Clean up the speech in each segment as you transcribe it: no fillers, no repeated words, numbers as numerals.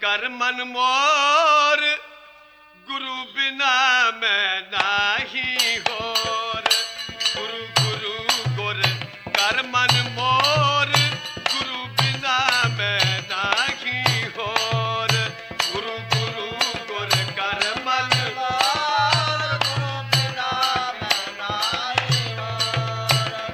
कर मन मोर, गुरु बिना मैं नाही होर। गुरु गुरु गुर कर मन मोर, गुरु बिना मैं नाही होर। गुरु गुरु गुर कर मन मोर, गुरु बिना मैं नाही होर।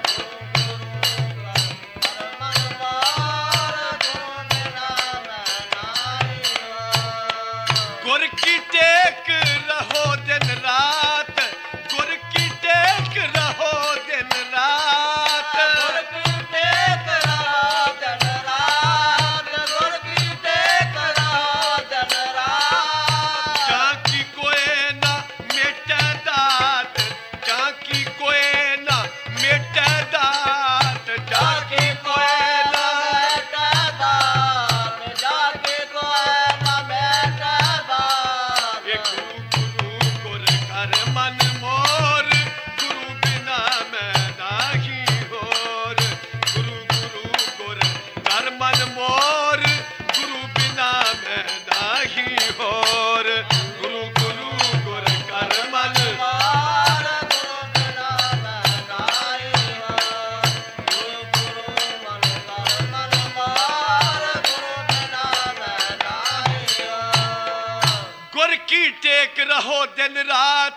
गुर की टेक रहो दिन रात, गुर की टेक रहो दिन रात। गुर की टेक रहो दिन रात, गुर की टेक रहो दिन रात। जाकी कोई ना मेटे दात, जाकी कोई ना मेटे दात, जाकी कोई ना मेटे दात, जाकी कोई ना मेटे दात। ये गुरु गुरु गुर कर मन मोर, गुरु बिना मैं नाही होर। गुरु गुरु गुर कर मन मोर, गुरु बिना मैं नाही होर। गुरु गुरु गुर कर मन मोर, गुरु बिना मैं नाही होर। गुरु गुरु मन कर मन मोर, गुरु बिना मैं नाही होर। गुर की टेक रहो दिन रात,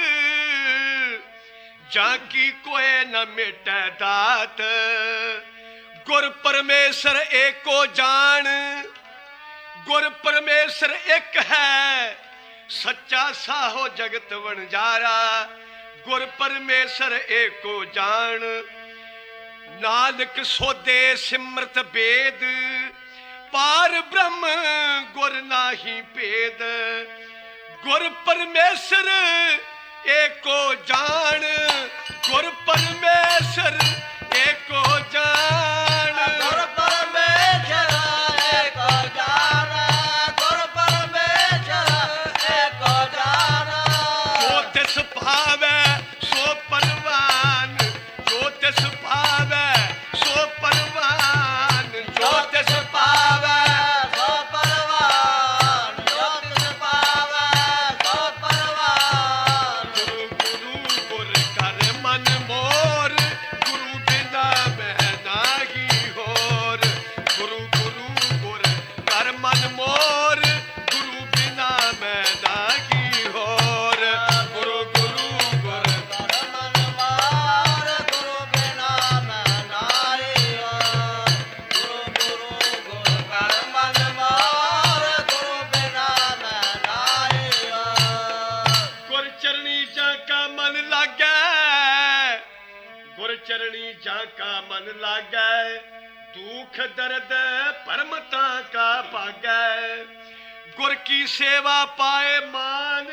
जाकी कोई न मिटे दात। गुर परमेश्वर एको जान, गुर परमेश्वर एक है, सच्चा साहो जगत वणजारा। गुर परमेश्वर एको जान, नानक सोदे सिमरत वेद। पार ब्रह्म गुर नाही भेद। गुर परमेश्वर एको जान, गुर परमेश्वर एको जान। गुर परमेश्वर एको जान, गुर परमेश्वर एको जान। जो तिस भावै सो परवान, जो तिस भावै सो परवान। जो तिस भावै सो परवान, जो तिस भावै सो परवान। गुरु गुरु गुर कर मन मोर, गुरु बिना मैं नाही होर। गुरु गुरु गुर कर मन मोर, गुरु बिना मैं नाही होर। गुरु गुरु गुर कर मन मोर, गुरु बिना मैं नाही होर। गुरु गुरु गुर कर मन मोर, गुरु बिना मैं नाही होर। गुर चरणी जाका मन लागै, गुर चरणी जाका मन लागै। दुख दर्द परमता का भागै। गुर की सेवा पाए मान,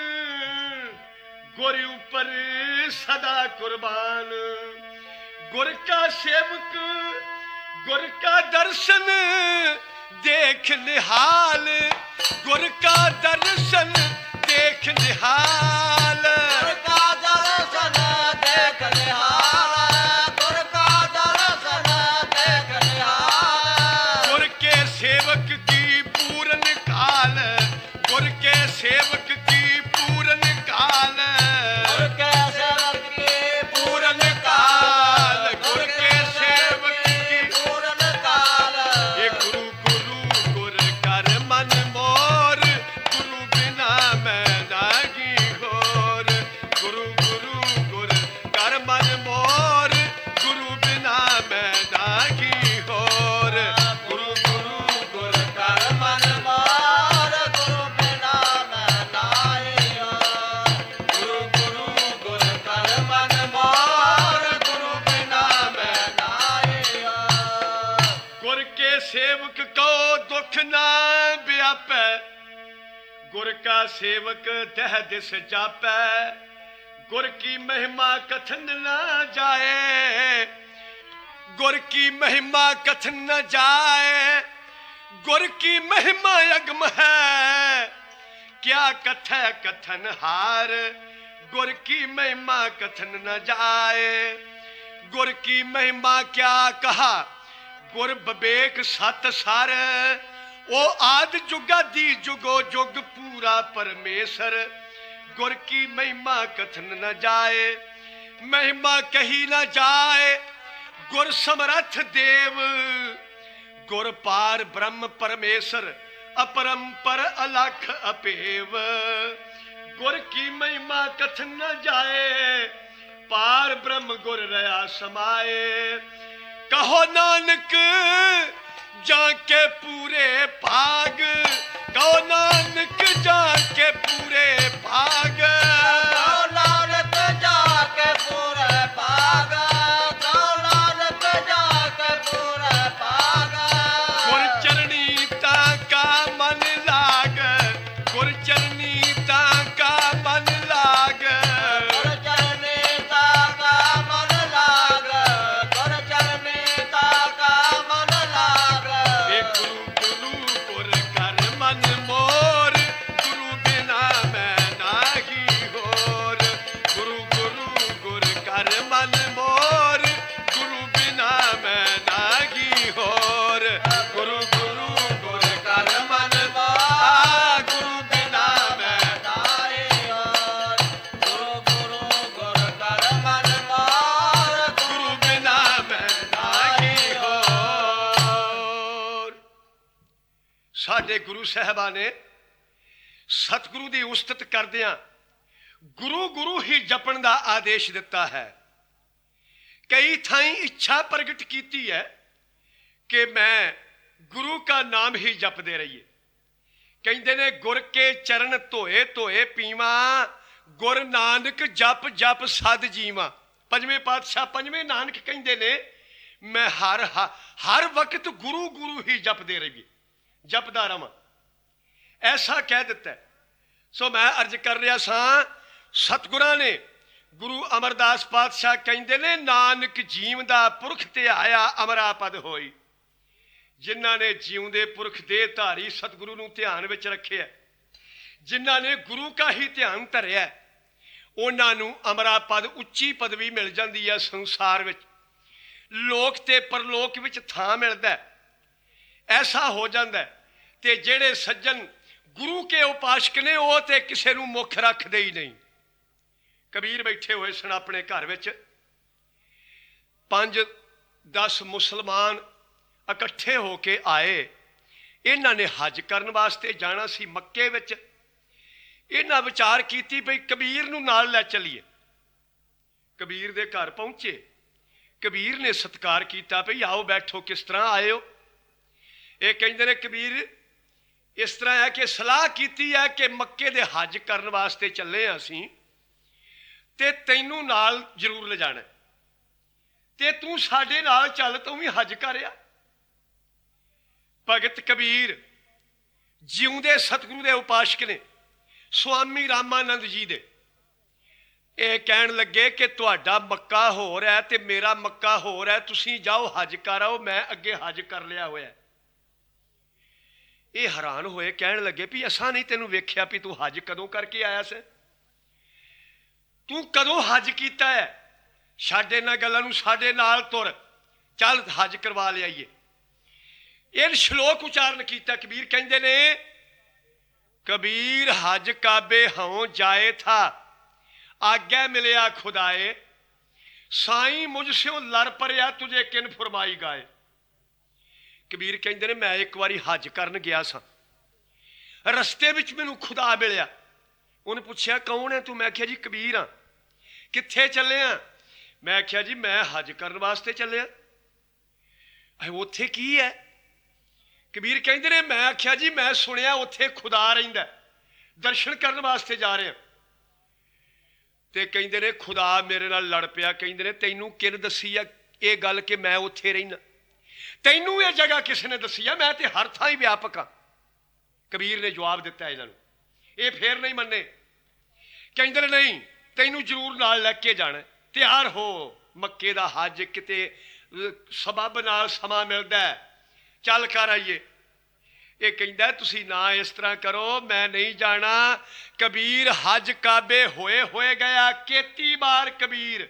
गुर ऊपर सदा कुर्बान। गुर का सेवक गुर का दर्शन देख निहाल, गुर का दर्शन देख निहाल। गुर का दर्शन देख निहाल, गुर का दर्शन देख निहाल। गुर के सेवक की पूरन काल, गुर के सेवक की पूरन काल। गुर के सेवक की पूरन काल, गुर के सेवक की पूरन काल। ये गुरु गुरु गुर कर मन मोर, गुरु बिना मैं नाही होर। गुरु गुरु गुर कर मन मोर, गुरु बिना मैं नाही होर। गुरु गुरु गुर कर मन मोर, गुरु बिना मैं नाही होर। गुरु गुरु गुर कर मन मोर, गुरु बिना मैं नाही होर। गुर के सेवक को दुख ना व्यापै, गुर का सेवक तह दिस जापै। गुर की महिमा कथन न जाए, गुर की महिमा कथन न जाए। गुर की महिमा अगम है, क्या कथै कथन हार। गुर की महिमा कथन न जाए। गुर की महिमा क्या कहा, गुर विवेक सत सर। ਉਹ ਆਦ ਜੁਗਾ ਦੀ ਜੁਗੋ ਜੁਗ ਪੂਰਾ ਪਰਮੇਸ਼ਰ ਗੁਰ ਕੀ ਮਹਿਮਾ ਕਥਨ न जाए महिमा कही न जाए गुर समरथ देव गुर पार ब्रह्म परमेश्वर अपरंपर अलख अपेव गुर की महिमा कथन न जाए पार ब्रह्म गुर रया समाए कहो नानक जाके पूरे भाग कहो नानक जाके पूरे भाग कहो नानक जाके पूरे भाग कहो नानक जाके पूरे भाग गुर चरणी ताका मन लाग गुर चरणी ताका मन लाग गुर चरणी ताका मन लाग गुर चरणी ताका मन लाग ए गुरु गुरु गुर कर मन मोर गुरु बिना मैं नाही होर गुरु गुरु गुर कर मन मोर गुरु बिना मैं नाही होर गुरु गुरु गुर कर मन मोर गुरु बिना मैं नाई और गुरु गुरु गुर कर मन मोर गुरु बिना मैं नाही होर ਸਾਡੇ ਗੁਰੂ ਸਾਹਿਬਾਂ ਨੇ ਸਤਿਗੁਰੂ ਦੀ ਉਸਤਤ ਕਰਦਿਆਂ ਗੁਰੂ ਗੁਰੂ ਹੀ ਜਪਣ ਦਾ ਆਦੇਸ਼ ਦਿੱਤਾ ਹੈ ਕਈ ਥਾਈਂ ਇੱਛਾ ਪ੍ਰਗਟ ਕੀਤੀ ਹੈ ਕਿ ਮੈਂ ਗੁਰੂ का ਨਾਮ ਹੀ ਜਪਦੇ ਰਹੀਏ ਕਹਿੰਦੇ ਨੇ ਗੁਰ ਕੇ ਚਰਨ ਧੋਏ ਧੋਏ ਪੀਵਾ ਗੁਰ ਨਾਨਕ ਜਪ ਜਪ ਸਦ ਜੀਵਾ ਪੰਜਵੇਂ ਪਾਤਸ਼ਾਹ ਪੰਜਵੇਂ ਨਾਨਕ ਕਹਿੰਦੇ ਨੇ ਮੈਂ ਹਰ ਵਕਤ ਗੁਰੂ ਗੁਰੂ ਹੀ ਜਪਦੇ ਰਹੀਏ ਜਪਦਾ ਰਵਾਂ ਐਸਾ ਕਹਿ ਦਿੱਤਾ ਸੋ ਮੈਂ ਅਰਜ਼ ਕਰ ਰਿਹਾ ਸਾਂ ਸਤਿਗੁਰਾਂ ਨੇ ਗੁਰੂ ਅਮਰਦਾਸ ਪਾਤਸ਼ਾਹ ਕਹਿੰਦੇ ਨੇ ਨਾਨਕ ਜੀਵਦਾ ਪੁਰਖ ਤੇ ਆਇਆ ਅਮਰਾਪਦ ਹੋਈ ਜਿਨ੍ਹਾਂ ਨੇ ਜਿਉਂਦੇ ਪੁਰਖ ਦੇ ਧਾਰੀ ਸਤਿਗੁਰੂ ਨੂੰ ਧਿਆਨ ਵਿੱਚ ਰੱਖਿਆ ਜਿਨ੍ਹਾਂ ਨੇ ਗੁਰੂ ਕਾ ਹੀ ਧਿਆਨ ਧਰਿਆ ਉਹਨਾਂ ਨੂੰ ਅਮਰਾਪਦ ਉੱਚੀ ਪਦਵੀ ਮਿਲ ਜਾਂਦੀ ਹੈ ਸੰਸਾਰ ਵਿੱਚ ਲੋਕ ਤੇ ਪਰਲੋਕ ਵਿੱਚ ਥਾਂ ਮਿਲਦਾ ਐਸਾ ਹੋ ਜਾਂਦਾ ਤੇ ਜਿਹੜੇ ਸੱਜਣ ਗੁਰੂ ਕੇ ਉਪਾਸ਼ਕ ਨੇ ਉਹ ਤੇ ਕਿਸੇ ਨੂੰ ਮੁੱਖ ਰੱਖਦੇ ਹੀ ਨਹੀਂ ਕਬੀਰ ਬੈਠੇ ਹੋਏ ਸਨ ਆਪਣੇ ਘਰ ਵਿੱਚ 5-10 ਮੁਸਲਮਾਨ ਇਕੱਠੇ ਹੋ ਕੇ ਆਏ ਇਹਨਾਂ ਨੇ ਹਜ ਕਰਨ ਵਾਸਤੇ ਜਾਣਾ ਸੀ ਮੱਕੇ ਵਿੱਚ ਇਹਨਾਂ ਵਿਚਾਰ ਕੀਤੀ ਭਈ ਕਬੀਰ ਨੂੰ ਨਾਲ ਲੈ ਚੱਲੀਏ ਕਬੀਰ ਦੇ ਘਰ ਪਹੁੰਚੇ ਕਬੀਰ ਨੇ ਸਤਿਕਾਰ ਕੀਤਾ ਭਈ ਆਓ ਬੈਠੋ ਕਿਸ ਤਰ੍ਹਾਂ ਆਏ ਹੋ ਇਹ ਕਹਿੰਦੇ ਨੇ ਕਬੀਰ ਇਸ ਤਰ੍ਹਾਂ ਹੈ ਕਿ ਸਲਾਹ ਕੀਤੀ ਹੈ ਕਿ ਮੱਕੇ ਦੇ ਹਜ ਕਰਨ ਵਾਸਤੇ ਚੱਲੇ ਹਾਂ ਅਸੀਂ ਤੇ ਤੈਨੂੰ ਨਾਲ ਜ਼ਰੂਰ ਲਿਜਾਣਾ ਤੇ ਤੂੰ ਸਾਡੇ ਨਾਲ ਚੱਲ ਤੂੰ ਵੀ ਹਜ ਕਰਿਆ ਭਗਤ ਕਬੀਰ ਜਿਉਂਦੇ ਸਤਿਗੁਰੂ ਦੇ ਉਪਾਸ਼ਕ ਨੇ ਸੁਆਮੀ ਰਾਮਾਨੰਦ ਜੀ ਦੇ ਇਹ ਕਹਿਣ ਲੱਗੇ ਕਿ ਤੁਹਾਡਾ ਮੱਕਾ ਹੋਰ ਹੈ ਤੇ ਮੇਰਾ ਮੱਕਾ ਹੋਰ ਹੈ ਤੁਸੀਂ ਜਾਓ ਹਜ ਕਰ ਆਓ ਮੈਂ ਅੱਗੇ ਹਜ ਕਰ ਲਿਆ ਹੋਇਆ ਇਹ ਹੈਰਾਨ ਹੋਏ ਕਹਿਣ ਲੱਗੇ ਵੀ ਅਸਾਂ ਨਹੀਂ ਤੈਨੂੰ ਵੇਖਿਆ ਵੀ ਤੂੰ ਹਜ ਕਦੋਂ ਕਰਕੇ ਆਇਆ ਸੀ ਤੂੰ ਕਦੋਂ ਹਜ ਕੀਤਾ ਹੈ ਛੱਡ ਇਹਨਾਂ ਗੱਲਾਂ ਨੂੰ ਸਾਡੇ ਨਾਲ ਤੁਰ ਚੱਲ ਹਜ ਕਰਵਾ ਲਿਆਈਏ ਇਹ ਸ਼ਲੋਕ ਉਚਾਰਨ ਕੀਤਾ ਕਬੀਰ ਕਹਿੰਦੇ ਨੇ कबीर हज काबे हों जाए था आज्ञा मिलया खुदाए साई मुझसे लड़ परिया तुझे किन फरमाई गाए कबीर कहते ने मैं एक बारी हज करन गया सा रस्ते विच मैनू खुदा मिलिया उन्हें पूछया कौन है तू मैं आख्या जी कबीर हाँ कित्थे चले हाँ मैं आख्या जी मैं हज करन वास्ते चलिया उत्थे की है कबीर कहते ने मैं आख्या जी मैं सुनिया उत्थे खुदा रहिंदा दर्शन करने वास्ते जा रहे ते कहते ने खुदा मेरे नाल लड़ पिया कहते ने तैनू किन दसी है ये गल कि मैं उत्थे रहिना तैनू ये जगह किसी ने दसी है मैं ते हर थां ही व्यापक हाँ कबीर ने जवाब दिता इन्हां ये फिर नहीं मन्ने कहते ने नहीं तैनू जरूर नाल लैके जाना तैयार हो मक्के दा हज किते सबब नाल समा मिलदा है चल कर आइए ये कहता तुसी ना इस तरह करो मैं नहीं जाना कबीर हज काबे होए गया केती बार कबीर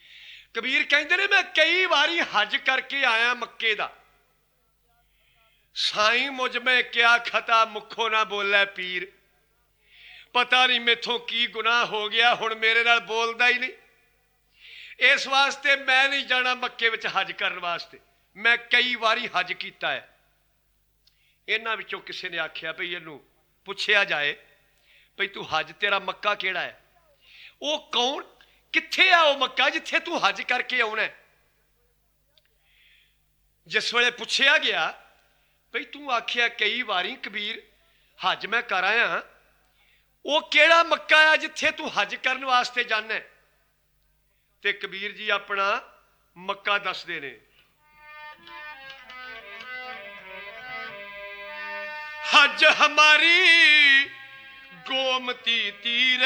कबीर कहते ने मैं कई बारी हज करके आया मक्के दा साईं मुझ में क्या खता मुखों ना बोले पीर। पता नहीं मेथों की गुनाह हो गया, हुण मेरे नाल बोलदा ही नहीं। इस वास्ते मैं नहीं जाना मक्के विच हज करन वास्ते। मैं कई वारी हज कीता है। इन्हां विचों किसी ने आख्या भई इहनूं पुछया जाए भई तू हज तेरा मक्का किहड़ा है? वो कौन कित्थे आ वो मक्का जिथे तू हज करके आउणा है? जिस वेले पुछया गया भई तू आख्या कई वारी कबीर हज मैं कर आया, वो केड़ा मक्का है जिथे तू हज करन वास्ते जाना है? ते कबीर जी अपना मक्का दसदे ने। हज हमारी गोमती तीर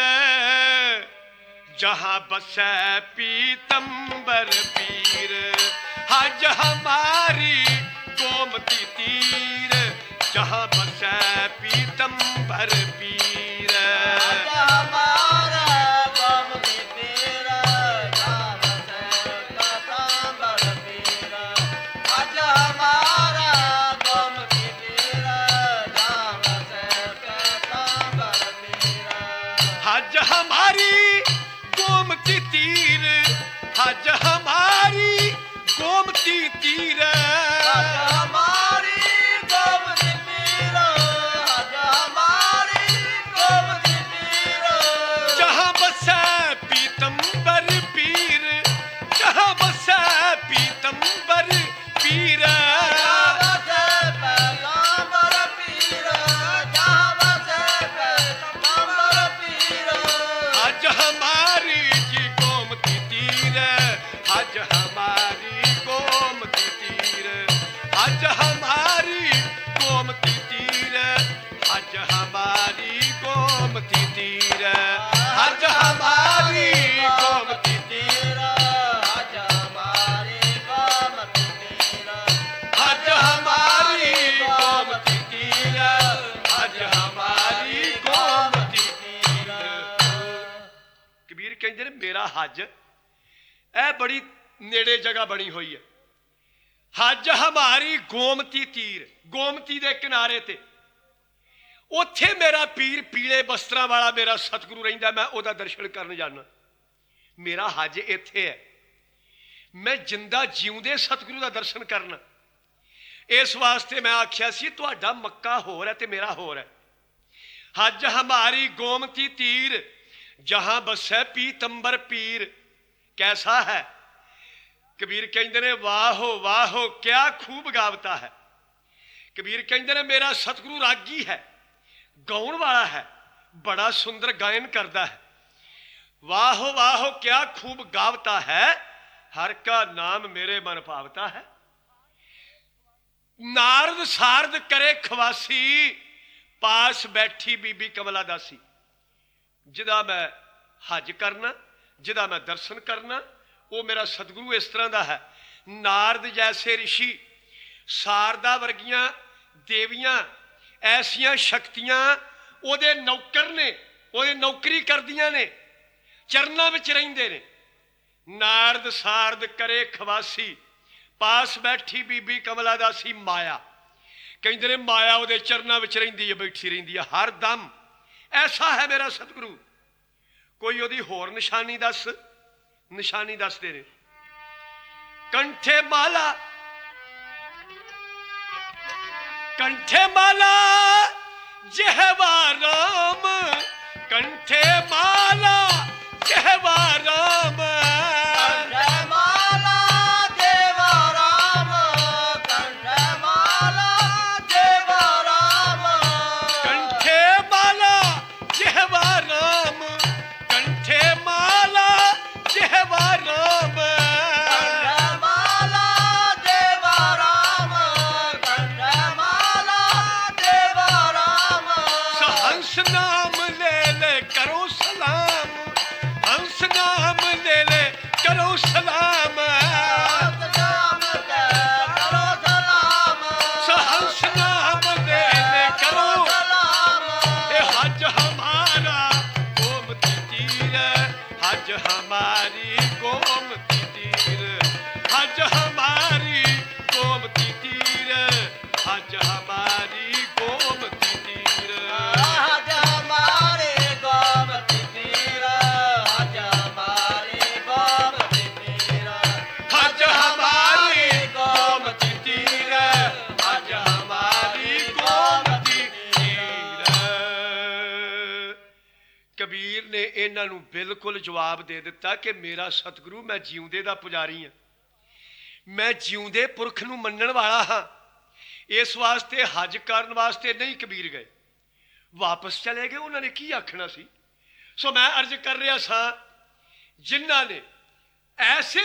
जहां बसै पीतंबर पीर। हज हमारी गोमती तीर जहां बसै पीतंबर पीर। हज हमारा गोमती तीर जहां बसै पीतंबर पीर। हज हमारा गोमती तीर जहां बसै पीतंबर पीर। हज हमारी गोमती तीर, हज हमारी गोमती तीर। हज हमारी गोमती तीर, हज हमारी गोमती तीर। जहां बसै पीतंबर पीर, जहां बसै पीतंबर पीर। जहां बसै पीतंबर पीर, जहां बसै पीतंबर पीर। हज हमारी जी गोमती तीर, हज हमारी गोमती तीर। हज हमारी गोमती तीर, हज हमारी गोमती तीर। हज हमारी गोमती तीर, हज हमारी गोमती तीर। हज हमारी गोमती तीर, हज हमारी गोमती तीर। कबीर कहते ने मेरा हज ए बड़ी नेड़े जगह बनी हुई है। हज हमारी गोमती तीर, गोमती दे किनारे ते उत्थे मेरा पीर पीले वस्त्रां वाला मेरा सतगुरु रहिंदा, मैं ओदा दर्शन करन जाना। मेरा हज इत्थे है, मैं जिंदा जिउंदे सतगुरु दा दर्शन करना। इस वास्ते मैं आख्या सी तुहाडा मक्का होर है ते मेरा होर है। हज हमारी गोमती तीर जहां बसै पीतंबर पीर। कैसा है? कबीर कहते ने वाह हो क्या खूब गावता है। कबीर कहते ने मेरा सतगुरु रागी है, गाउन वाला है, बड़ा सुंदर गायन करता है। वाह क्या खूब गावता है, हर का नाम मेरे मन पावता है। नारद सारद करे खवासी, पास बैठी बीबी कमला दासी। जिदा मैं हज करना, जिदा मैं दर्शन करना, वो मेरा सतगुरु इस तरह का है। नारद जैसे ऋषि, सारदा वर्गियां देवियां, ऐसियां शक्तियां ओदे नौकर ने, ओदे नौकरी करदियां ने, चरना विच रहिंदे ने। नारद सारद करे खवासी, पास बैठी बीबी कमला दासी। माया कहते ने माया ओदे चरना विच रहिंदी है, बैठी रहिंदी है हर दम। ऐसा है मेरा सतगुरु। कोई ओदी होर निशानी दस, निशानी दसदे ने। कंठे माला, कंठे माला जहवा राम, कंठे माला जहवा राम। कंठे माला देवा राम, कंठे माला देवा राम। कंठे माला जहवा राम, कंठे माला जहवा राम। कंठे माला देवा राम, कंठे माला देवा राम। हंस नाम ले ले करो सलाम, हंस नाम ਇਹਨਾਂ ਨੂੰ ਬਿਲਕੁਲ ਜਵਾਬ ਦੇ ਦਿੱਤਾ ਕਿ ਮੇਰਾ ਸਤਿਗੁਰੂ, ਮੈਂ ਜਿਉਂਦੇ ਦਾ ਪੁਜਾਰੀ ਹਾਂ, ਮੈਂ ਜਿਉਂਦੇ ਪੁਰਖ ਨੂੰ ਮੰਨਣ ਵਾਲਾ ਹਾਂ। ਇਸ ਵਾਸਤੇ ਹਜ ਕਰਨ ਵਾਸਤੇ ਨਹੀਂ ਕਬੀਰ ਗਏ, ਵਾਪਸ ਚਲੇ ਗਏ। ਉਹਨਾਂ ਨੇ ਕੀ ਆਖਣਾ ਸੀ? ਸੋ ਮੈਂ ਅਰਜ਼ ਕਰ ਰਿਹਾ ਸਾਂ, ਜਿਨ੍ਹਾਂ ਨੇ ਐਸੇ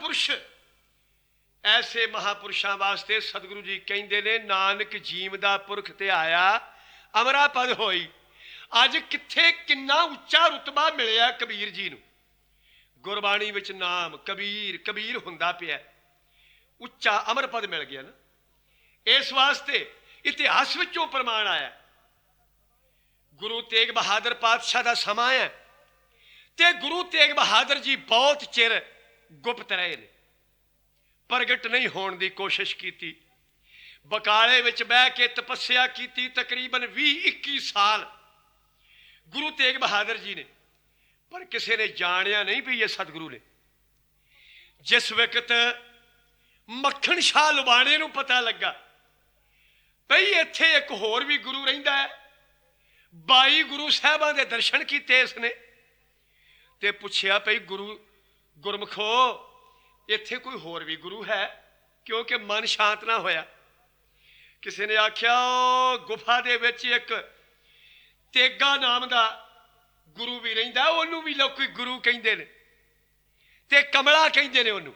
ਮਹਾਪੁਰਸ਼ਾਂ ਵਾਸਤੇ ਸਤਿਗੁਰੂ ਜੀ ਕਹਿੰਦੇ ਨੇ, ਨਾਨਕ ਜੀਵ ਦਾ ਪੁਰਖ ਤੇ ਆਇਆ ਅਮਰਾ ਪਦ ਹੋਈ। ਅੱਜ ਕਿੱਥੇ ਕਿੰਨਾ ਉੱਚਾ ਰੁਤਬਾ ਮਿਲਿਆ ਕਬੀਰ ਜੀ ਨੂੰ। ਗੁਰਬਾਣੀ ਵਿੱਚ ਨਾਮ ਕਬੀਰ ਕਬੀਰ ਹੁੰਦਾ ਪਿਆ, ਉੱਚਾ ਅਮਰ ਪਦ ਮਿਲ ਗਿਆ ਨਾ। ਇਸ ਵਾਸਤੇ ਇਤਿਹਾਸ ਵਿੱਚੋਂ ਪ੍ਰਮਾਣ ਆਇਆ। ਗੁਰੂ ਤੇਗ ਬਹਾਦਰ ਪਾਤਸ਼ਾਹ ਦਾ ਸਮਾਂ ਹੈ ਤੇ ਗੁਰੂ ਤੇਗ ਬਹਾਦਰ ਜੀ ਬਹੁਤ ਚਿਰ ਗੁਪਤ ਰਹੇ ਨੇ, ਪ੍ਰਗਟ ਨਹੀਂ ਹੋਣ ਦੀ ਕੋਸ਼ਿਸ਼ ਕੀਤੀ। ਬਕਾਲੇ ਵਿੱਚ ਬਹਿ ਕੇ ਤਪੱਸਿਆ ਕੀਤੀ ਤਕਰੀਬਨ 20-21 ਸਾਲ ਗੁਰੂ ਤੇਗ ਬਹਾਦਰ ਜੀ ਨੇ, ਪਰ ਕਿਸੇ ਨੇ ਜਾਣਿਆ ਨਹੀਂ ਵੀ ਇਹ ਸਤਿਗੁਰੂ ਨੇ। ਜਿਸ ਵਕਤ ਮੱਖਣ ਸ਼ਾਹ ਲੁਬਾਣੇ ਨੂੰ ਪਤਾ ਲੱਗਾ ਭਈ ਇੱਥੇ ਇੱਕ ਹੋਰ ਵੀ ਗੁਰੂ ਰਹਿੰਦਾ ਹੈ, 22 ਗੁਰੂ ਸਾਹਿਬਾਂ ਦੇ ਦਰਸ਼ਨ ਕੀਤੇ ਇਸਨੇ, ਤੇ ਪੁੱਛਿਆ ਭਈ ਗੁਰਮਖੋ ਇੱਥੇ ਕੋਈ ਹੋਰ ਵੀ ਗੁਰੂ ਹੈ? ਕਿਉਂਕਿ ਮਨ ਸ਼ਾਂਤ ਨਾ ਹੋਇਆ। ਕਿਸੇ ਨੇ ਆਖਿਆ ਉਹ ਗੁਫਾ ਦੇ ਵਿੱਚ ਇੱਕ ਤੇਗਾ ਨਾਮ ਦਾ ਗੁਰੂ ਵੀ ਰਹਿੰਦਾ, ਉਹਨੂੰ ਵੀ ਲੋਕੀ ਗੁਰੂ ਕਹਿੰਦੇ ਨੇ ਤੇ ਕਮਲਾ ਕਹਿੰਦੇ ਨੇ ਉਹਨੂੰ।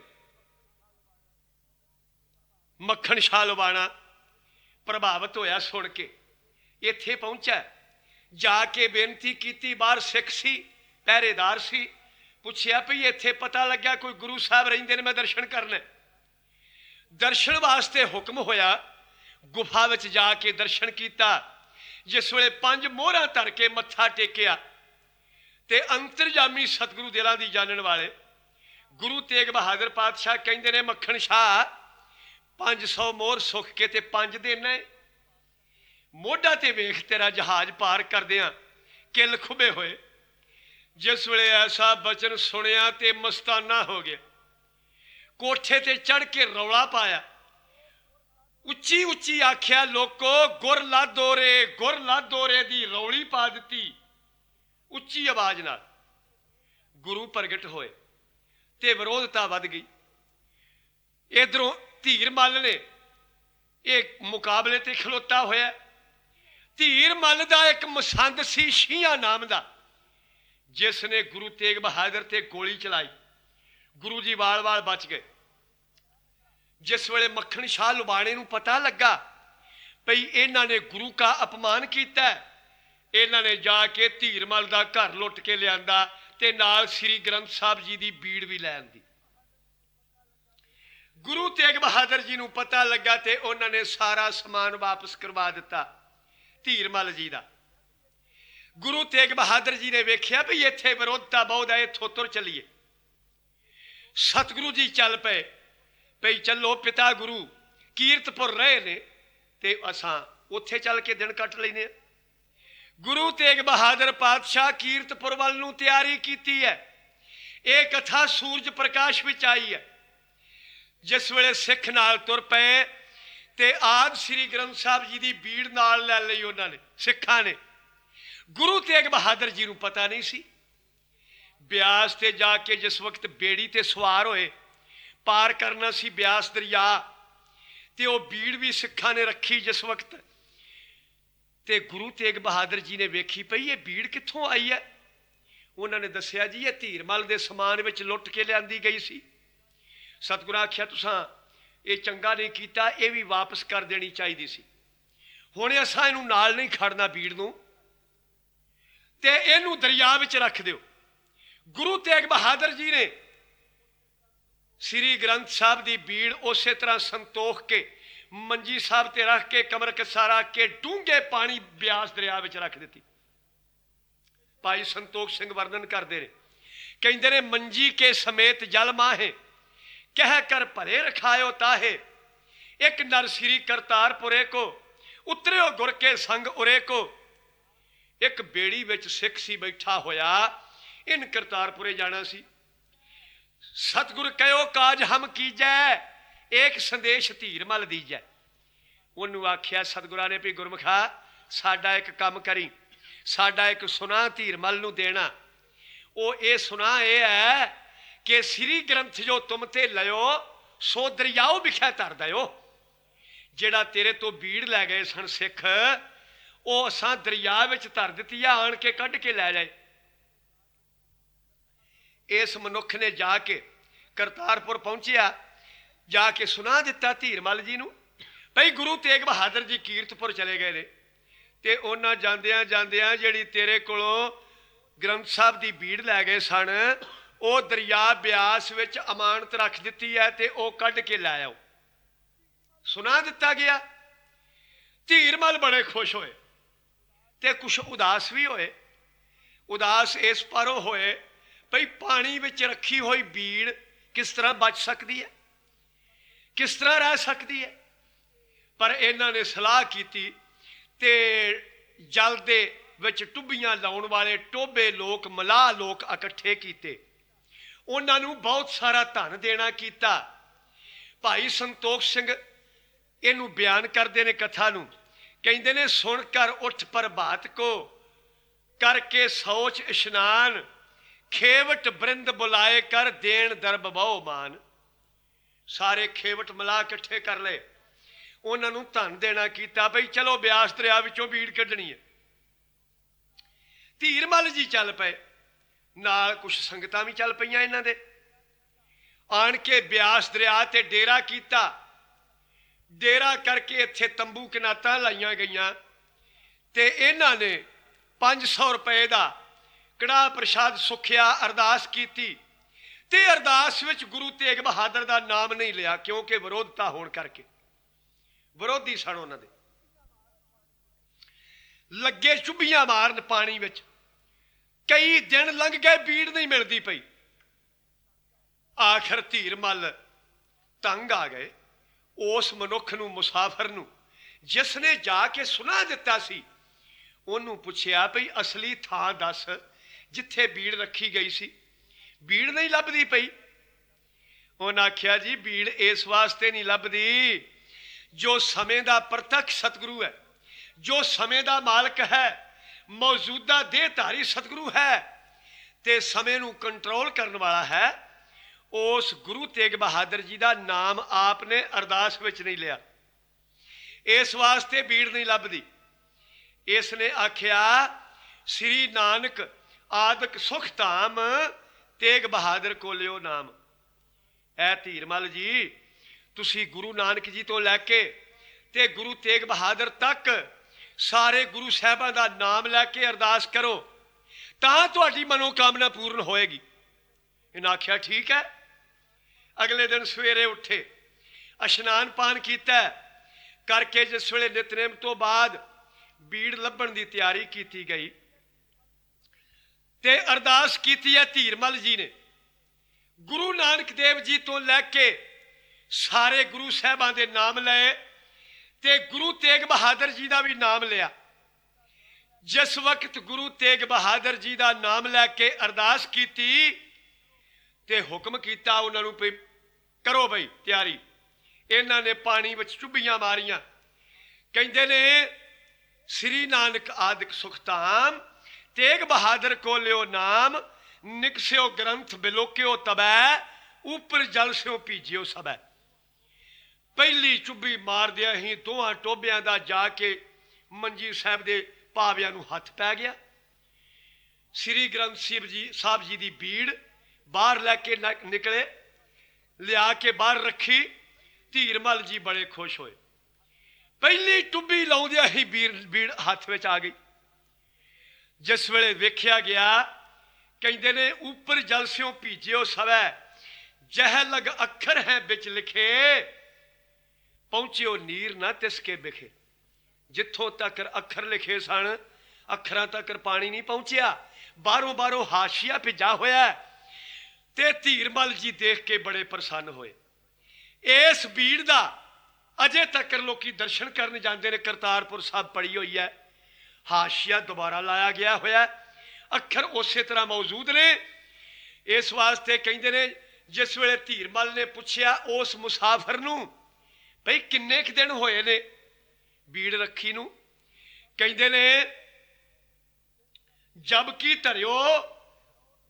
ਮੱਖਣ ਸ਼ਾਹ ਲੁਬਾਣਾ ਪ੍ਰਭਾਵਿਤ ਹੋਇਆ ਸੁਣ ਕੇ, ਇੱਥੇ ਪਹੁੰਚਾ, ਜਾ ਕੇ ਬੇਨਤੀ ਕੀਤੀ। ਬਾਹਰ ਸਿੱਖ ਸੀ, ਪਹਿਰੇਦਾਰ ਸੀ। ਪੁੱਛਿਆ ਭਈ ਇੱਥੇ ਪਤਾ ਲੱਗਿਆ ਕੋਈ ਗੁਰੂ ਸਾਹਿਬ ਰਹਿੰਦੇ ਨੇ, ਮੈਂ ਦਰਸ਼ਨ ਕਰਨੇ। ਦਰਸ਼ਨ ਵਾਸਤੇ ਹੁਕਮ ਹੋਇਆ, ਗੁਫਾ ਵਿੱਚ ਜਾ ਕੇ ਦਰਸ਼ਨ ਕੀਤਾ। ਜਿਸ ਵੇਲੇ 5 ਮੋਹਰਾਂ ਧਰ ਕੇ ਮੱਥਾ ਟੇਕਿਆ ਤੇ ਅੰਤਰਜਾਮੀ ਸਤਿਗੁਰੂ ਦਿਲਾਂ ਦੀ ਜਾਣਨ ਵਾਲੇ ਗੁਰੂ ਤੇਗ ਬਹਾਦਰ ਪਾਤਸ਼ਾਹ ਕਹਿੰਦੇ ਨੇ, ਮੱਖਣ ਸ਼ਾਹ 500 ਮੋਹਰ ਸੁੱਖ ਕੇ ਤੇ 5 ਦੇਣਾ, ਮੋਢਾ ਤੇ ਵੇਖ ਤੇਰਾ ਜਹਾਜ਼ ਪਾਰ ਕਰਦਿਆਂ ਕਿੱਲ ਖੁੱਬੇ ਹੋਏ। ਜਿਸ ਵੇਲੇ ਐਸਾ ਬਚਨ ਸੁਣਿਆ ਤੇ ਮਸਤਾਨਾ ਹੋ ਗਿਆ। ਕੋਠੇ ਤੇ ਚੜ ਕੇ ਰੌਲਾ ਪਾਇਆ, ਉੱਚੀ ਉੱਚੀ ਆਖਿਆ, ਲੋਕੋ ਗੁਰ ਲਾਧੋ ਰੇ ਦੀ ਰੌਲੀ ਪਾ ਦਿੱਤੀ ਉੱਚੀ ਆਵਾਜ਼ ਨਾਲ। ਗੁਰੂ ਪ੍ਰਗਟ ਹੋਏ ਤੇ ਵਿਰੋਧਤਾ ਵੱਧ ਗਈ। ਇਧਰੋਂ ਧੀਰ ਮੱਲ ਨੇ ਇਹ ਮੁਕਾਬਲੇ ਤੇ ਖਲੋਤਾ ਹੋਇਆ। ਧੀਰ ਮੱਲ ਦਾ ਇੱਕ ਮਸੰਦ ਸੀ ਸ਼ੀਆਂ ਨਾਮ ਦਾ, ਜਿਸ ਨੇ ਗੁਰੂ ਤੇਗ ਬਹਾਦਰ ਤੇ ਗੋਲੀ ਚਲਾਈ। ਗੁਰੂ ਜੀ ਵਾਲ-ਵਾਲ ਬਚ ਗਏ। ਜਿਸ ਵੇਲੇ ਮੱਖਣ ਸ਼ਾਹ ਲੁਬਾਣੇ ਨੂੰ ਪਤਾ ਲੱਗਾ ਭਈ ਇਹਨਾਂ ਨੇ ਗੁਰੂ ਕਾ ਅਪਮਾਨ ਕੀਤਾ, ਇਹਨਾਂ ਨੇ ਜਾ ਕੇ ਧੀਰ ਮੱਲ ਦਾ ਘਰ ਲੁੱਟ ਕੇ ਲਿਆਂਦਾ ਤੇ ਨਾਲ ਸ੍ਰੀ ਗ੍ਰੰਥ ਸਾਹਿਬ ਜੀ ਦੀ ਬੀੜ ਵੀ ਲੈ ਆਂਦੀ। ਗੁਰੂ ਤੇਗ ਬਹਾਦਰ ਜੀ ਨੂੰ ਪਤਾ ਲੱਗਾ ਤੇ ਉਹਨਾਂ ਨੇ ਸਾਰਾ ਸਮਾਨ ਵਾਪਸ ਕਰਵਾ ਦਿੱਤਾ ਧੀਰ ਮੱਲ ਜੀ ਦਾ। ਗੁਰੂ ਤੇਗ ਬਹਾਦਰ ਜੀ ਨੇ ਵੇਖਿਆ ਵੀ ਇੱਥੇ ਵਿਰੋਧਤਾ ਬਹੁਤ ਹੈ, ਇੱਥੋਂ ਤੁਰ ਚੱਲੀਏ। ਸਤਿਗੁਰੂ ਜੀ ਚੱਲ ਪਏ ਭਈ ਚੱਲੋ, ਪਿਤਾ ਗੁਰੂ ਕੀਰਤਪੁਰ ਰਹੇ ਨੇ ਤੇ ਅਸਾਂ ਉੱਥੇ ਚੱਲ ਕੇ ਦਿਨ ਕੱਟ ਲੈਨੇ। ਗੁਰੂ ਤੇਗ ਬਹਾਦਰ ਪਾਤਸ਼ਾਹ ਕੀਰਤਪੁਰ ਵੱਲ ਨੂੰ ਤਿਆਰੀ ਕੀਤੀ ਹੈ। ਇਹ ਕਥਾ ਸੂਰਜ ਪ੍ਰਕਾਸ਼ ਵਿੱਚ ਆਈ ਹੈ। ਜਿਸ ਵੇਲੇ ਸਿੱਖ ਨਾਲ ਤੁਰ ਪਏ ਤੇ ਆਦ ਸ੍ਰੀ ਗ੍ਰੰਥ ਸਾਹਿਬ ਜੀ ਦੀ ਬੀੜ ਨਾਲ ਲੈ ਲਈ ਉਹਨਾਂ ਨੇ, ਸਿੱਖਾਂ ਨੇ। ਗੁਰੂ ਤੇਗ ਬਹਾਦਰ ਜੀ ਨੂੰ ਪਤਾ ਨਹੀਂ ਸੀ। ਬਿਆਸ ਤੇ ਜਾ ਕੇ ਜਿਸ ਵਕਤ ਬੇੜੀ ਤੇ ਸਵਾਰ ਹੋਏ, ਪਾਰ ਕਰਨਾ ਸੀ ਬਿਆਸ ਦਰਿਆ, ਤੇ ਉਹ ਬੀੜ ਵੀ ਸਿੱਖਾਂ ਨੇ ਰੱਖੀ ਜਿਸ ਵਕਤ, ਤੇ ਗੁਰੂ ਤੇਗ ਬਹਾਦਰ ਜੀ ਨੇ ਵੇਖੀ ਪਈ ਇਹ ਬੀੜ ਕਿੱਥੋਂ ਆਈ ਹੈ। ਉਹਨਾਂ ਨੇ ਦੱਸਿਆ ਜੀ ਇਹ ਧੀਰ ਮੱਲ ਦੇ ਸਮਾਨ ਵਿੱਚ ਲੁੱਟ ਕੇ ਲਿਆਂਦੀ ਗਈ ਸੀ। ਸਤਿਗੁਰਾਂ ਆਖਿਆ ਤੁਸਾਂ ਇਹ ਚੰਗਾ ਨਹੀਂ ਕੀਤਾ, ਇਹ ਵੀ ਵਾਪਸ ਕਰ ਦੇਣੀ ਚਾਹੀਦੀ ਸੀ। ਹੁਣ ਅਸਾਂ ਇਹਨੂੰ ਨਾਲ ਨਹੀਂ ਖੜਨਾ ਬੀੜ ਨੂੰ, ਤੇ ਇਹਨੂੰ ਦਰਿਆ ਵਿੱਚ ਰੱਖ ਦਿਓ। ਗੁਰੂ ਤੇਗ ਬਹਾਦਰ ਜੀ ਨੇ ਸ੍ਰੀ ਗ੍ਰੰਥ ਸਾਹਿਬ ਦੀ ਬੀੜ ਉਸੇ ਤਰ੍ਹਾਂ ਸੰਤੋਖ ਕੇ ਮੰਜੀ ਸਾਹਿਬ ਤੇ ਰੱਖ ਕੇ ਕਮਰ ਕੱਸਾ ਰੱਖ ਕੇ ਡੂੰਘੇ ਪਾਣੀ ਬਿਆਸ ਦਰਿਆ ਵਿੱਚ ਰੱਖ ਦਿੱਤੀ। ਭਾਈ ਸੰਤੋਖ ਸਿੰਘ ਵਰਣਨ ਕਰਦੇ ਨੇ, ਕਹਿੰਦੇ ਨੇ, ਮੰਜੀ ਕੇ ਸਮੇਤ ਜਲ ਮਾਹੇ ਕਹਿ ਕਰ ਭਰੇ ਰਖਾਇਓ ਤਾਹੇ, ਇੱਕ ਨਰ ਸ੍ਰੀ ਕਰਤਾਰਪੁਰੇ ਕੋ ਉਤਰਿਓ ਗੁਰ ਕੇ ਸੰਗ ਉਰੇ ਕੋ। ਇੱਕ ਬੇੜੀ ਵਿੱਚ ਸਿੱਖ ਸੀ ਬੈਠਾ ਹੋਇਆ, ਇਨ ਕਰਤਾਰਪੁਰੇ ਜਾਣਾ ਸੀ। ਸਤਿਗੁਰ ਕਹਿਓ ਕਾਜ ਹਮ ਕੀਜੈ, ਇੱਕ ਸੰਦੇਸ਼ ਧੀਰ ਮੱਲ ਦੀਜੈ। ਉਹਨੂੰ ਆਖਿਆ ਸਤਿਗੁਰਾਂ ਨੇ ਵੀ ਗੁਰਮੁਖਾ ਸਾਡਾ ਇੱਕ ਕੰਮ ਕਰੀ, ਸਾਡਾ ਇੱਕ ਸੁਨਾ ਧੀਰ ਮੱਲ ਨੂੰ ਦੇਣਾ। वो ये सुना ये है कि श्री ग्रंथ जो तुम ते लयो सो दरियाओ बिख्या धर दयो। जेड़ा तेरे तो बीड़ लै गए सन सिख वो असां दरिया विच धर दित्ती है, आण के कढ़ के लै जाए। इस मनुख ने जाके करतारपुर पहुंचिया, जाके सुना दिता धीरमल जी नूं भई गुरु तेग बहादुर जी कीरतपुर चले गए ने ते उन्हां जांदियां जांदियां जिहड़ी तेरे कोलों ग्रंथ साहब दी बीड़ लै गए सन वो दरिया ब्यास विच अमानत रख दित्ती है ते वो कढ़ के लै आओ। सुना दिता गया। धीरमल बड़े खुश होए ते कुछ उदास भी होए। उदास इस पारों होए भई पानी विच रखी हुई बीड़ किस तरह बच सकती है, किस तरह रह सकती है। पर इन्हां ने सलाह की ते जल दे विच टुब्बियां लाउण वाले टोबे लोग मलाह लोग इकट्ठे कीते, उन्हां नूं बहुत सारा धन देना कीता। भाई संतोख सिंह इनू बयान करते ने कथा नूं, कहंदे ने सुन कर उठ प्रभात को करके सोच इशनान खेवट बृंद बुलाए कर देन दरब बहु मान। सारे खेवट मिला इकट्ठे कर ले, उन्होंने धन देना कीता भई चलो ब्यास दरिया विचों बीड़ कढ़नी है। धीरमल जी चल पे, नाल कुछ संगतां भी चल पईयां इन्हां दे। आण के ब्यास दरिया ते डेरा कीता। डेरा करके इत्थे तंबू कनातां लाइयां गईयां ते इन्हां ने 500 रुपए दा कड़ाह प्रसाद सुखिया, अरदास कीती ते अरदास विच गुरु तेग बहादुर दा नाम नहीं लिया, क्योंकि विरोधता होण करके विरोधी सन उन्हां दे। लगे चुब्बियां मारन पानी विच, कई दिन लंघ गए बीड़ नहीं मिलती पई। आखिर धीरमल तंग आ गए। उस मनुख नूं, मुसाफर नूं जिसने जाके सुना दिता सी, उन्होंने पुछया भई असली थां दस जिथे बीड़ रखी गई सी। बीड़ नहीं लभदी पई। उन्हें आख्या जी बीड़ इस वास्ते नहीं लभदी, जो समय का प्रत्यक्ष सतगुरु है, जो समय का मालक है, मौजूदा देहधारी सतगुरु है ते समय नूं कंट्रोल करने वाला है, उस गुरु तेग बहादुर जी का नाम आपने अरदास विच नहीं लिया, इस वास्ते बीड़ नहीं लभदी। इसने आख्या श्री नानक आदक सुख धाम तेग बहादुर को लियो नाम। ऐ धीरमल जी तुसी गुरु नानक जी तो लैके ते गुरु तेग बहादुर तक सारे गुरु साहबां दा नाम लैके अरदास करो तां तुहाडी मनोकामना पूर्ण होएगी। इन्हें आख्या ठीक है। अगले दिन सवेरे उठे, इशनान पान किया करके जिस वेले नितनेम तो बाद बीड़ लभण की तैयारी की गई ते अरदास की है धीरमल जी ने। गुरु नानक देव जी तो लैके सारे गुरु साहबां दे नाम लए ते गुरु तेग बहादुर जी का भी नाम लिया। जिस वक्त गुरु तेग बहादुर जी का नाम लैके अरदास की ते हुक्म किया उन्होंने भी करो बई तैयारी। इन्हों ने पानी विच चुब्बियां मारियां, कहते ने श्री नानक आदिक सुखधाम तेग बहादुर को लियो नाम, निकस्यो ग्रंथ बिलोक्यो तबै, ऊपर जल स्यो भीजियो सबै। पहली चुब्बी मार दिया ही दोहां टोबियां दा जाके मंजी साहब दे पावियां नूं हथ पै गया। श्री ग्रंथ साहब जी की बीड़ बाहर लैके निकले, लिया के बाहर रखी। धीरमल जी बड़े खुश होए। पहली टुब्बी लाउंदिया ही बीड़ हाथ में आ गई। जिस वेले वेख्या गया, कहते ने ऊपर जल स्यों भीजियो सवै, जह लग अखर है बिच लिखे, पहुंचियो नीर ना तिसके बिखे। जिथों तक अखर लिखे सन, अखरां तक पानी नहीं पहुंचिया, बारों बारों हाशिया भिजा होया। ते धीरमल जी देख के बड़े प्रसन्न होए। इस बीड़ दा अजे तक लोग दर्शन करने जाते हैं। करतारपुर साहब पड़ी हुई है, हाशिया दोबारा लाया गया होया, अखर उस तरह मौजूद ने। इस वास्ते कहते ने जिस वेले धीरमल ने पूछया उस मुसाफर नूं भाई किन्ने क दिन होए ने बीड़ रखी नूं, कहते ने जबकि धरियो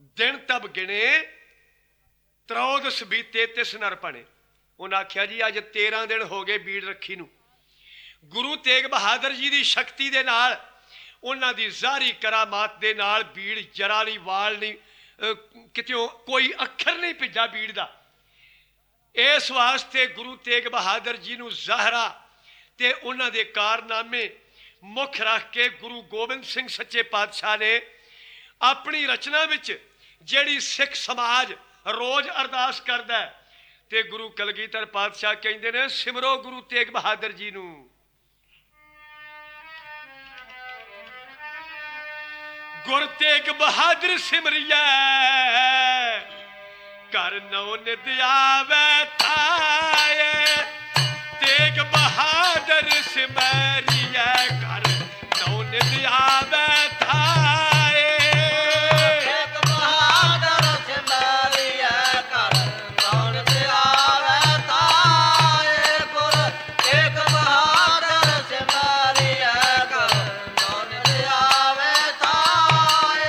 दिन तब गिने त्रौदस बीते तिस नर भने। उन्हें आख्या जी अज 13 दिन हो गए बीड़ रखी नूं। गुरु तेग बहादुर जी की शक्ति दे नाल उन्हां दी ज़ाहरी करामात दे नाल बीड़ जरा नहीं, वाल नहीं, कितों कोई अखर नहीं भिजा बीड़ दा। इस वास्ते गुरु तेग बहादुर जी नूं ज़ाहरा ते उन्हां दे कारनामे मुख रख के गुरु गोबिंद सिंह सच्चे पातशाह ने अपनी रचना विच जिहड़ी सिख समाज रोज अरदास करदा है ते गुरु कलगीधर पातशाह कहंदे ने सिमरो गुरु तेग बहादुर जी नूं। गुर तेग बहादुर सिमरिया कर नौ नित आवे थाए। तेग बहादुर सिमरिया कर नौ नित आवे थाए। तेग बहादुर सिमरिया कर नौ नित आवे थाए। गुर तेग बहादुर सिमरिया कर नौ नित आवे थाए।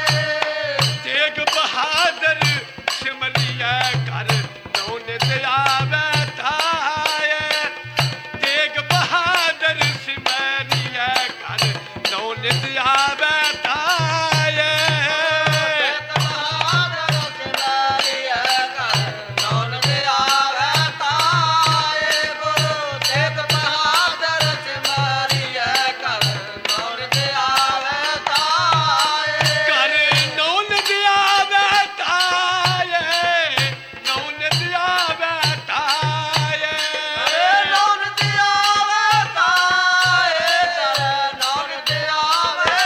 तेग बहादुर सिमरिया कर नौ नित आवे थाए। तेग बहादुर सिमरिया कर नौ नित आवे थाए। तेग बहादुर सिमरिया कर नौ नित आवे थाए। गुरु तेग बहादुर सिमरिया कर नौ नित आवे थाए। कर नौ नित आवे थाए। नौ नित आवे थाए। नौ नित आवे थाए। नौ नित आवे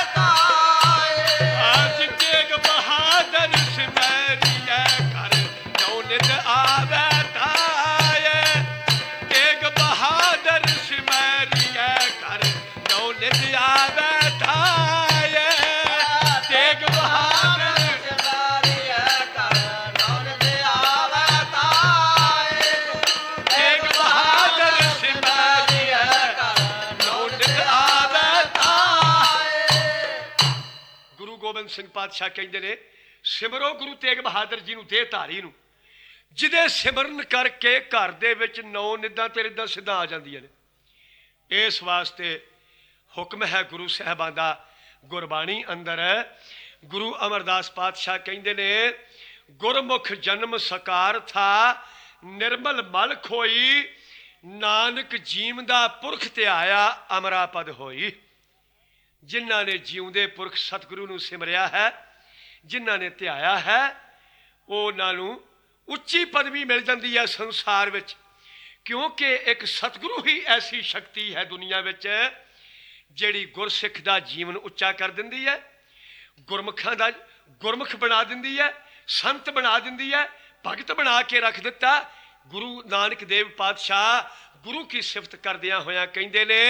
थाए। आज तेग बहादुर सिमरिया कर नौ नित आवे थाए। तेग बहादुर सिमरिया कर नौ नित आवे थाए। तेग बहादुर सिमरिया कर नौ नित आवे थाए। तेग बहादुर सिमरिया कर नौ नित आवे थाए। गुरु गोबिंद सिंह पातशाह कहते ने सिमरो गुरु तेग बहादुर जी नूं देह धारी नूं, जिहदे सिमरन करके घर दे विच 9 निद्दां ते रिद्दां सिद्धां आ जांदियां ने। इस वास्ते हुक्म है गुरु साहिबां दा गुरबाणी अंदर। गुरु अमरदास पातशाह कहते ने गुरमुख जन्म सकार था निर्मल मल खोई। नानक जीवदा पुरख ते आया अमरा पद होई। जिन्हां ने जीवदे पुरख सतगुरु नूं सिमरिया है, जिन्हां ने ध्याया है, उन्हां नूं उच्ची पदवी मिल जाती है संसार विच। क्योंकि एक सतगुरु ही ऐसी शक्ति है दुनिया विच जिहड़ी गुरसिख दा जीवन उच्चा कर दिंदी है, गुरमुखां दा गुरमुख बना दिंदी है, संत बना दिंदी है, भगत बना के रख दिता। गुरु नानक देव पातशाह गुरु की सिफत करदियां होया कहंदे ने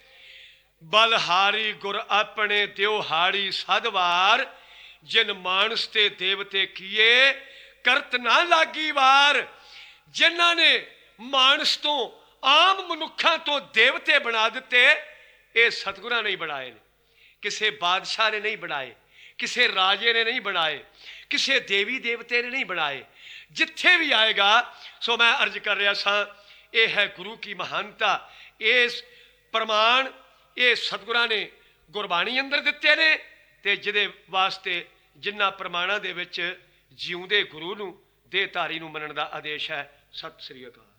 बलहारी गुर अपने त्योहारी सदवार। जिन मानस ते देवते किए करत ना लागी वार। जिन्हां ने मानस तो आम मनुखा तो देवते बना दिते, ये सतगुरां ने बनाए ने, किसी बादशाह ने नहीं बनाए, किसी राजे ने नहीं बनाए, किसी देवी देवते ने नहीं बनाए। जिथे भी आएगा सो मैं अर्ज कर रहा सा, ये है गुरु की महानता। इस प्रमाण ये सतगुरां ने गुरबाणी अंदर दिते ने ते जिहदे वास्ते जिन्हां प्रमाणां दे विच जिउंदे गुरु नूं देहधारी नूं मनण दा आदेश है। सत श्री अकाल।